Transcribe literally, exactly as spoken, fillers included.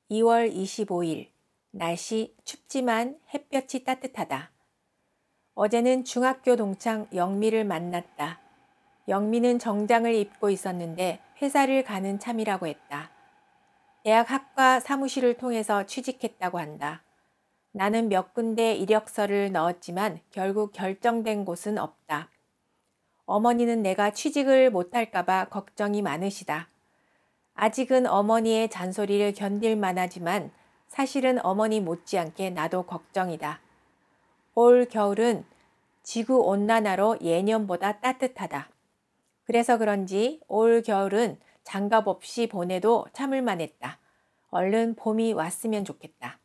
이월 이십오일 날씨 춥지만 햇볕이 따뜻하다. 어제는 중학교 동창 영미를 만났다. 영미는 정장을 입고 있었는데 회사를 가는 참이라고 했다. 대학 학과 사무실을 통해서 취직했다고 한다. 나는 몇 군데 이력서를 넣었지만 결국 결정된 곳은 없다. 어머니는 내가 취직을 못할까봐 걱정이 많으시다. 아직은 어머니의 잔소리를 견딜 만하지만 사실은 어머니 못지않게 나도 걱정이다. 올 겨울은 지구온난화로 예년보다 따뜻하다. 그래서 그런지 올 겨울은 장갑 없이 보내도 참을 만했다. 얼른 봄이 왔으면 좋겠다.